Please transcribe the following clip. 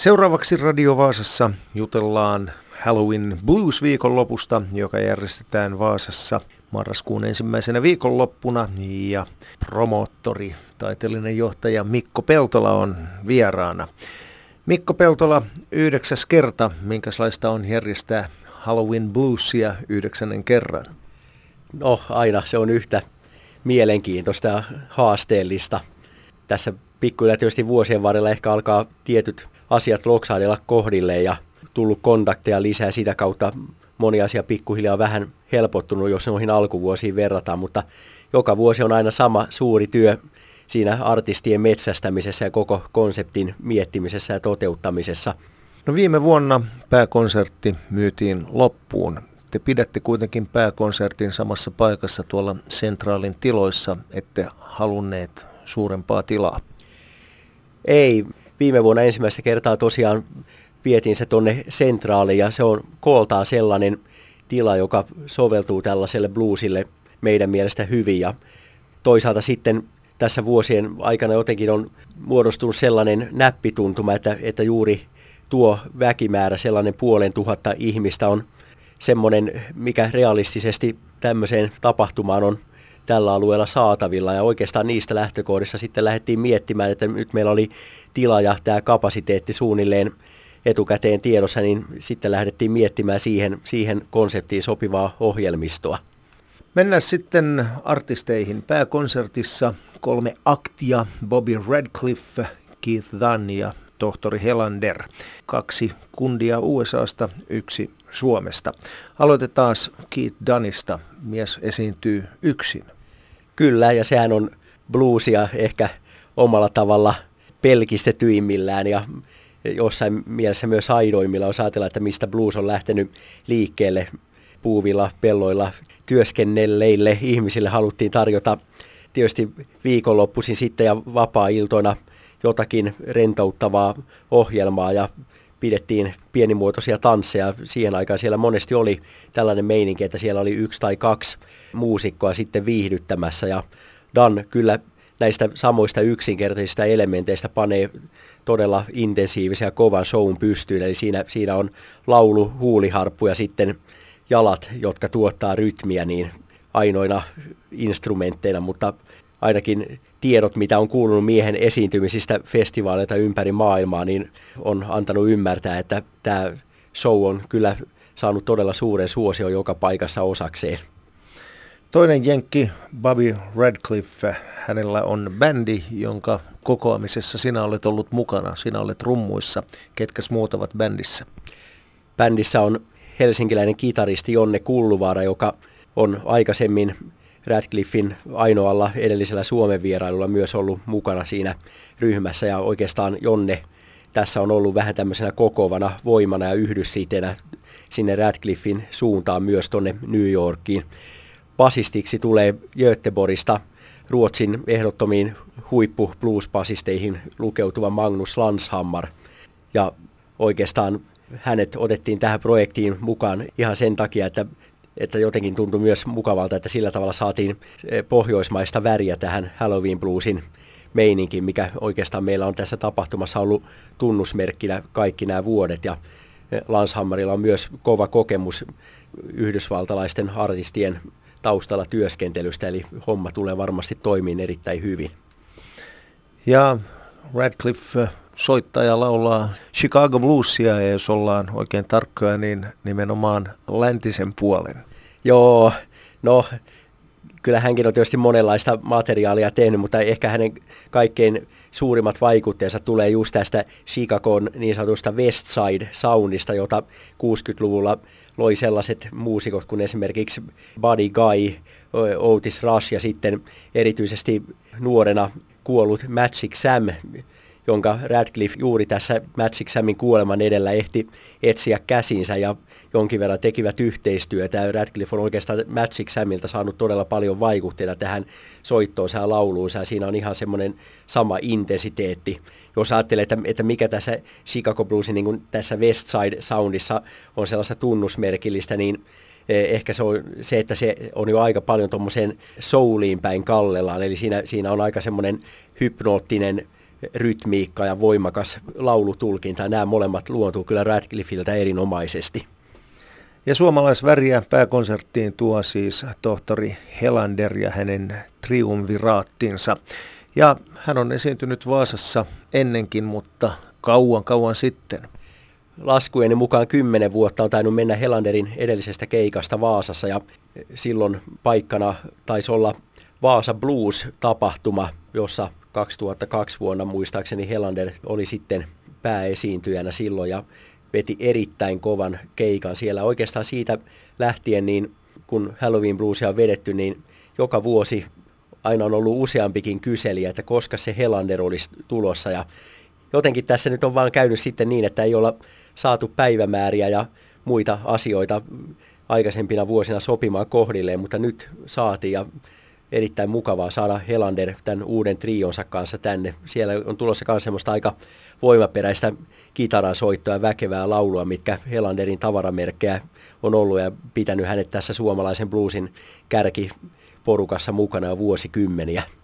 Seuraavaksi Radio Vaasassa jutellaan Halloween Blues viikonlopusta, joka järjestetään Vaasassa marraskuun ensimmäisenä viikonloppuna. Ja promoottori, taiteellinen johtaja Mikko Peltola on vieraana. Mikko Peltola, 9. kerta. Minkälaista on järjestää Halloween Bluesia 9. kerran? No aina se on yhtä mielenkiintoista ja haasteellista. Tässä pikkuhiljaa tietysti vuosien varrella ehkä alkaa tietyt asiat loksahdella kohdilleen ja tullut kontakteja lisää sitä kautta. Moni asia pikkuhiljaa vähän helpottunut, jos noihin alkuvuosiin verrataan, mutta joka vuosi on aina sama suuri työ siinä artistien metsästämisessä ja koko konseptin miettimisessä ja toteuttamisessa. No viime vuonna pääkonsertti myytiin loppuun. Te pidätte kuitenkin pääkonsertin samassa paikassa tuolla Centralin tiloissa, ette halunneet suurempaa tilaa. Ei, viime vuonna ensimmäistä kertaa tosiaan vietiin se tuonne Centraliin ja se on kooltaan sellainen tila, joka soveltuu tällaiselle bluesille meidän mielestä hyvin. Ja toisaalta sitten tässä vuosien aikana jotenkin on muodostunut sellainen näppituntuma, että juuri tuo väkimäärä, sellainen 500 ihmistä on semmoinen, mikä realistisesti tämmöiseen tapahtumaan on tällä alueella saatavilla. Ja oikeastaan niistä lähtökohdissa sitten lähdettiin miettimään, että nyt meillä oli tila ja tämä kapasiteetti suunnilleen etukäteen tiedossa, niin sitten lähdettiin miettimään siihen konseptiin sopivaa ohjelmistoa. Mennään sitten artisteihin. Pääkonsertissa 3 aktia, Bobby Radcliffe, Keith Dunn ja tohtori Helander. 2 kundia USAsta, 1 Suomesta. Aloitetaan Keith Dunnista. Mies esiintyy yksin. Kyllä, ja sehän on bluesia ehkä omalla tavalla pelkistetyimmillään ja jossain mielessä myös aidoimmilla, jos ajatellaan, että mistä blues on lähtenyt liikkeelle. Puuvilla pelloilla työskennelleille ihmisille haluttiin tarjota tietysti viikonloppuisin sitten ja vapaa-iltoina jotakin rentouttavaa ohjelmaa ja pidettiin pienimuotoisia tansseja. Siihen aikaan siellä monesti oli tällainen meininki, että siellä oli 1 tai 2 muusikkoa sitten viihdyttämässä ja Dan kyllä näistä samoista yksinkertaisista elementeistä panee todella intensiivisen ja kovan shown pystyyn. Eli siinä on laulu, huuliharppu ja sitten jalat, jotka tuottaa rytmiä niin ainoina instrumentteina, mutta ainakin tiedot, mitä on kuulunut miehen esiintymisistä festivaaleilta ympäri maailmaa, niin on antanut ymmärtää, että tämä show on kyllä saanut todella suuren suosion joka paikassa osakseen. Toinen jenkki, Bobby Radcliffe, hänellä on bändi, jonka kokoamisessa sinä olet ollut mukana. Sinä olet rummuissa. Ketkäs muut ovat bändissä? Bändissä on helsinkiläinen kitaristi Jonne Kulluvaara, joka on aikaisemmin Radcliffin ainoalla edellisellä Suomen vierailulla myös ollut mukana siinä ryhmässä. Ja oikeastaan Jonne tässä on ollut vähän tämmöisenä kokoavana voimana ja yhdyssiteenä sinne Radcliffin suuntaan myös tuonne New Yorkiin. Basistiksi tulee Göteborgista Ruotsin ehdottomiin huippu blues-basisteihin lukeutuva Magnus Lanshammar. Ja oikeastaan hänet otettiin tähän projektiin mukaan ihan sen takia, että jotenkin tuntui myös mukavalta, että sillä tavalla saatiin pohjoismaista väriä tähän Halloween bluesin meininkiin, mikä oikeastaan meillä on tässä tapahtumassa ollut tunnusmerkkinä kaikki nämä vuodet. Ja Lanshammarilla on myös kova kokemus yhdysvaltalaisten artistien taustalla työskentelystä, eli homma tulee varmasti toimiin erittäin hyvin. Ja Radcliffe soittaa ja laulaa Chicago bluesia, ja jos ollaan oikein tarkkoja, niin nimenomaan läntisen puolen. Joo, no kyllä hänkin on tietysti monenlaista materiaalia tehnyt, mutta ehkä hänen kaikkein suurimmat vaikutteensa tulee just tästä Chicagon niin sanotusta West Side soundista, jota 60-luvulla loi sellaiset muusikot kuin esimerkiksi Buddy Guy, Otis Rush ja sitten erityisesti nuorena kuollut Magic Sam, jonka Radcliffe juuri tässä Magic Samin kuoleman edellä ehti etsiä käsinsä ja jonkin verran tekivät yhteistyötä. Radcliffe on oikeastaan Magic Samilta saanut todella paljon vaikutteita tähän soittoonsa ja lauluunsa, ja siinä on ihan semmoinen sama intensiteetti. Jos ajattelee, että mikä tässä Chicago Bluesin, niin kuin tässä West Side Soundissa on sellaista tunnusmerkillistä, niin ehkä se on se, että se on jo aika paljon tuommoiseen souliin päin kallellaan, eli siinä on aika semmoinen hypnoottinen rytmiikka ja voimakas laulutulkinta. Nämä molemmat luontuu kyllä Radcliffiltä erinomaisesti. Ja suomalaisväriä pääkonserttiin tuo siis tohtori Helander ja hänen triumviraattinsa. Ja hän on esiintynyt Vaasassa ennenkin, mutta kauan sitten. Laskujeni mukaan 10 vuotta on tainnut mennä Helanderin edellisestä keikasta Vaasassa ja silloin paikkana taisi olla Vaasa Blues-tapahtuma, jossa 2002 vuonna muistaakseni Helander oli sitten pääesiintyjänä silloin ja veti erittäin kovan keikan siellä. Oikeastaan siitä lähtien, niin kun Halloween Bluesia on vedetty, niin joka vuosi aina on ollut useampikin kyselijä, että koska se Helander olisi tulossa. Ja jotenkin tässä nyt on vaan käynyt sitten niin, että ei olla saatu päivämääriä ja muita asioita aikaisempina vuosina sopimaan kohdilleen, mutta nyt saatiin ja erittäin mukavaa saada Helander tämän uuden trionsa kanssa tänne. Siellä on tulossa myös semmoista aika voimaperäistä kitaran soittoa ja väkevää laulua, mitkä Helanderin tavaramerkkejä on ollut ja pitänyt hänet tässä suomalaisen bluesin kärkiporukassa mukana jo vuosikymmeniä.